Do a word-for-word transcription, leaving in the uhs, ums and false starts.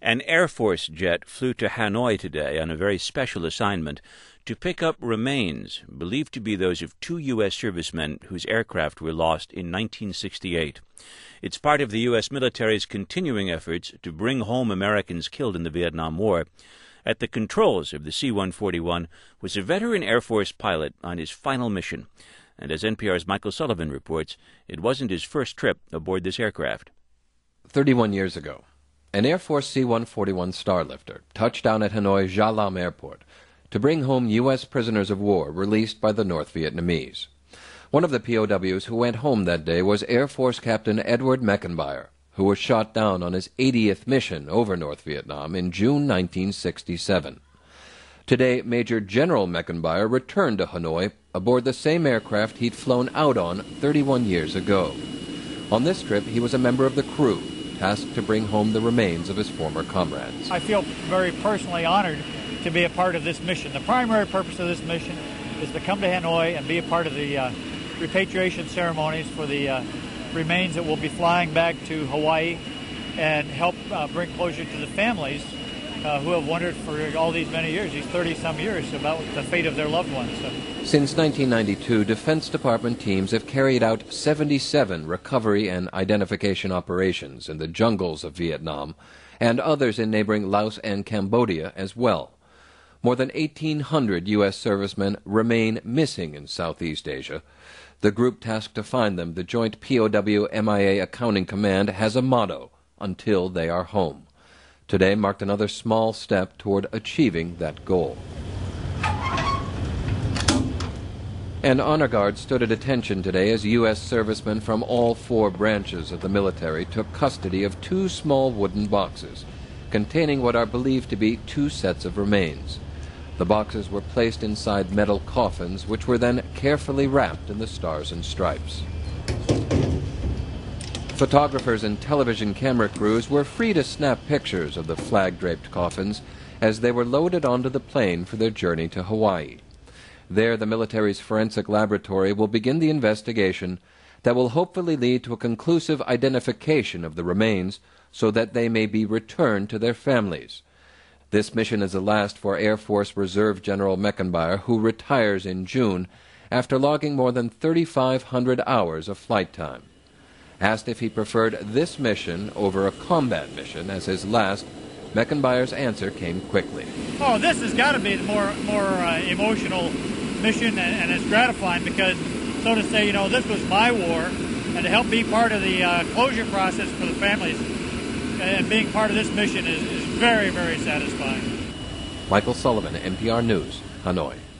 An Air Force jet flew to Hanoi today on a very special assignment to pick up remains believed to be those of two U S servicemen whose aircraft were lost in nineteen sixty-eight. It's part of the U S military's continuing efforts to bring home Americans killed in the Vietnam War. At the controls of the C one forty-one was a veteran Air Force pilot on his final mission. And as N P R's Michael Sullivan reports, it wasn't his first trip aboard this aircraft. thirty-one years ago, an Air Force C one forty-one Starlifter touched down at Hanoi Ja Lam Airport to bring home U S prisoners of war released by the North Vietnamese. One of the P O Ws who went home that day was Air Force Captain Edward Meckenbauer, who was shot down on his eightieth mission over North Vietnam in June nineteen sixty-seven. Today, Major General Meckenbauer returned to Hanoi aboard the same aircraft he'd flown out on thirty-one years ago. On this trip, he was a member of the crew, tasked to bring home the remains of his former comrades. I feel very personally honored to be a part of this mission. The primary purpose of this mission is to come to Hanoi and be a part of the uh, repatriation ceremonies for the uh, remains that will be flying back to Hawaii and help uh, bring closure to the families uh, who have wondered for all these many years, these thirty-some years, about the fate of their loved ones. So. Since nineteen ninety-two, Defense Department teams have carried out seventy-seven recovery and identification operations in the jungles of Vietnam and others in neighboring Laos and Cambodia as well. More than eighteen hundred U S servicemen remain missing in Southeast Asia. The group tasked to find them, the Joint P O W M I A Accounting Command, has a motto: until they are home. Today marked another small step toward achieving that goal. An honor guard stood at attention today as U S servicemen from all four branches of the military took custody of two small wooden boxes containing what are believed to be two sets of remains. The boxes were placed inside metal coffins, which were then carefully wrapped in the stars and stripes. Photographers and television camera crews were free to snap pictures of the flag-draped coffins as they were loaded onto the plane for their journey to Hawaii. There, the military's forensic laboratory will begin the investigation that will hopefully lead to a conclusive identification of the remains so that they may be returned to their families. This mission is the last for Air Force Reserve General Meckenbauer, who retires in June after logging more than thirty-five hundred hours of flight time. Asked if he preferred this mission over a combat mission as his last, Meckenbauer's answer came quickly. Oh, this has got to be the more, more uh, emotional mission, and, and it's gratifying because, so to say, you know, this was my war, and to help be part of the uh, closure process for the families and being part of this mission is, is very, very satisfying. Michael Sullivan, N P R News, Hanoi.